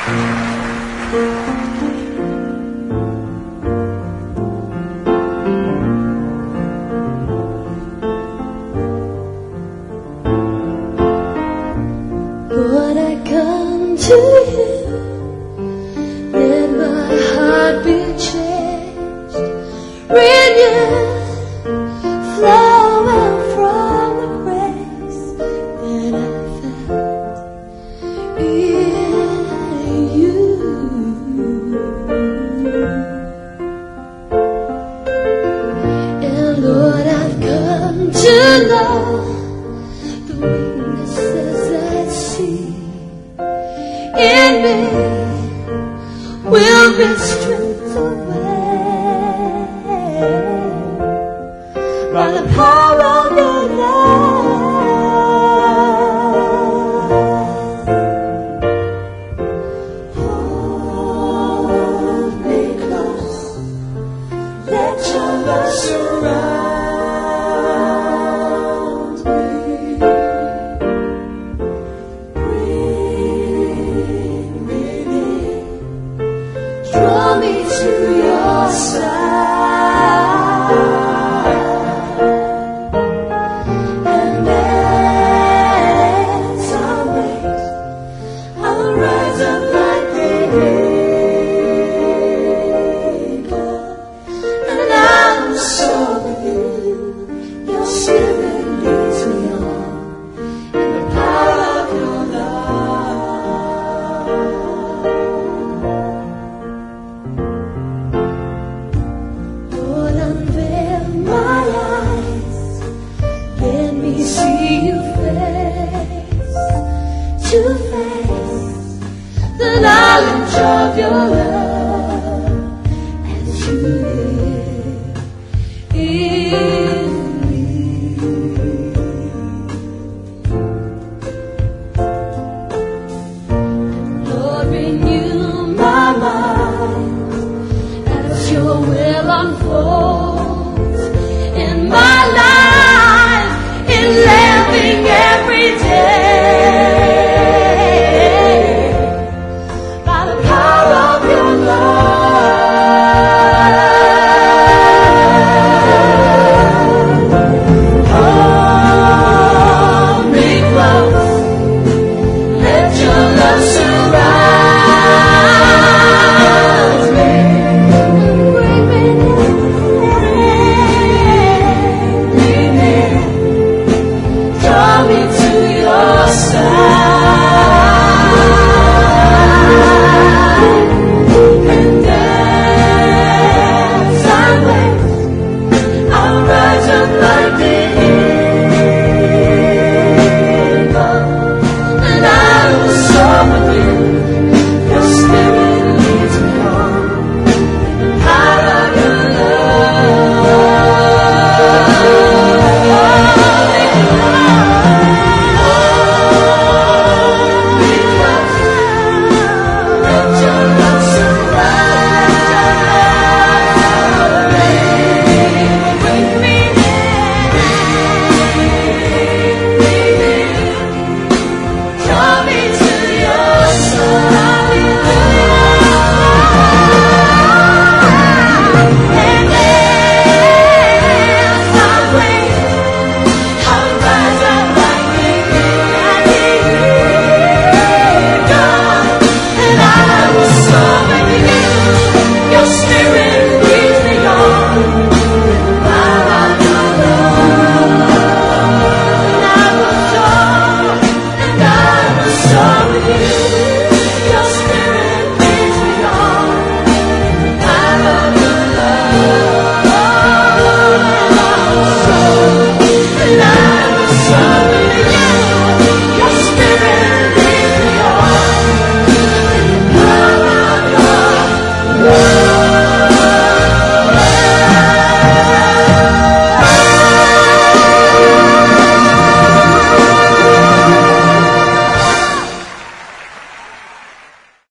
Lord, I come to you, let my heart be changed, renewed, flowing from the grace that I found in you. And Lord, I've come to know the weaknesses I see in me will be stripped away by the power of your love. Hold me close, let your love surround me. Draw me to your side, and as I wait, I'll rise up like the eagle, and I'm sure with you, your spirit leads me on in the power of your love. Lord, unveil my eyes, let me see you face to face, the knowledge of your love.